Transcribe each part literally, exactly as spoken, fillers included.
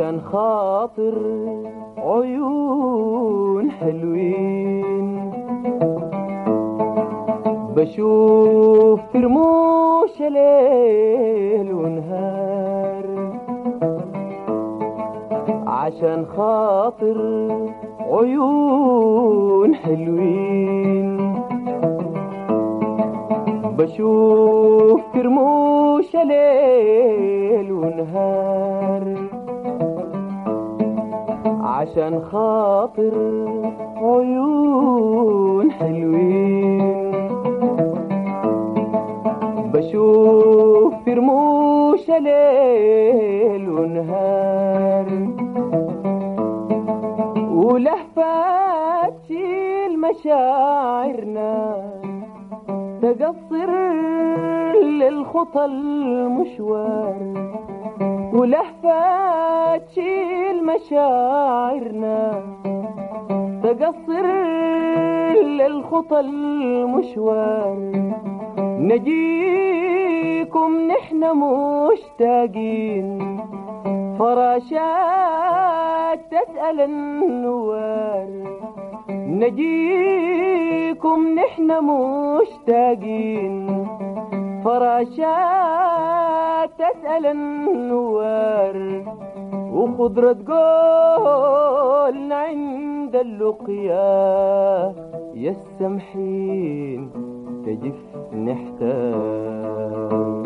عشان خاطر عيون حلوين بشوف في رموش ليل ونهار، عشان خاطر عيون حلوين بشوف في رموش ليل ونهار، عشان خاطر عيون حلوين بشوف في رموش ليل ونهار، ولهفات شيل مشاعرنا تقصر للخطى المشوار، ولهفات شيل مشاعرنا تقصر للخطى المشوار، نجيكم نحن مشتاقين فراشات تسأل النوار، نجيكم نحن مشتاقين فراشات تسأل النوار، وخضرة قولنا عند اللقيا يا السمحين تجف نحتاج.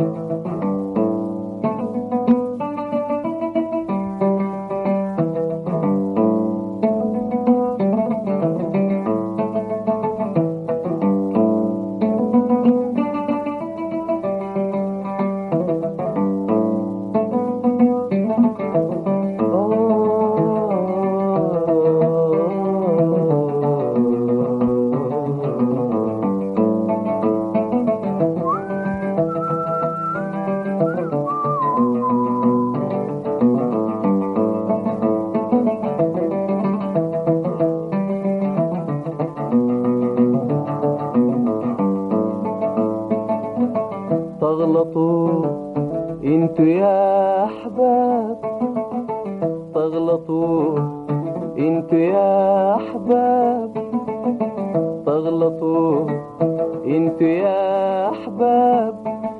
تغلطوا انتوا يا احباب، تغلطوا انتوا يا احباب، تغلطوا انتوا يا احباب،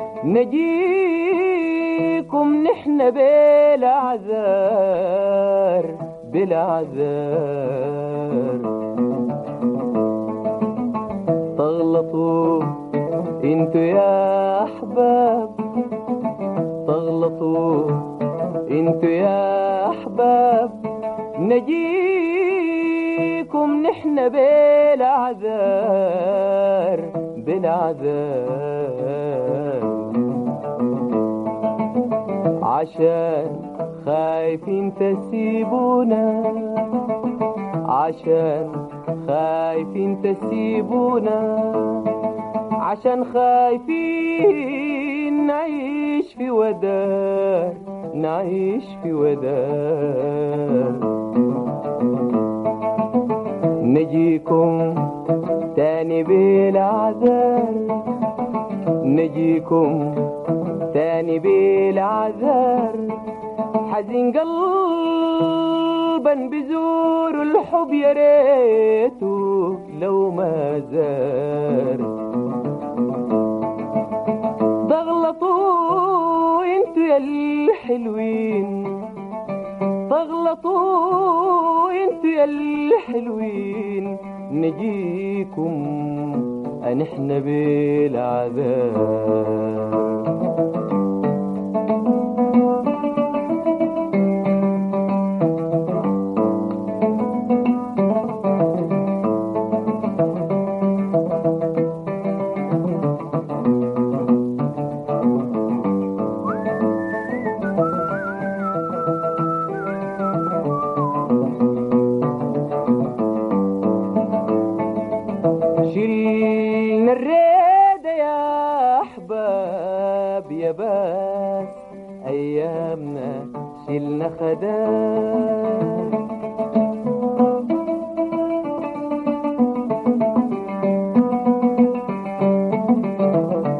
نجيكم نحن بلا عذار بلا عذار. تغلطوا انتوا يا احباب، تغلطوا انتوا يا احباب، نجيكم نحن بلا عذار بلا عذار، عشان خايفين تسيبونا، عشان خايفين تسيبونا، عشان خايفين نعيش في ودار نعيش في ودار. نجيكم تاني بلا عذار، نجيكم تاني بلا عذار، حزين قلبا بزور الحب يا ريته لو ما زار. تغلطوا انتوا يا الحلوين، تغلطوا انتوا يا الحلوين، نجيكم نحن بالعذاب. شلنا الريدة يا أحباب يا باس أيامنا شلنا خدام،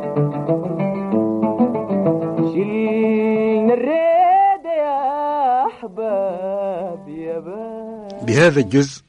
شلنا الريدة يا أحباب يا باس. بهذا الجزء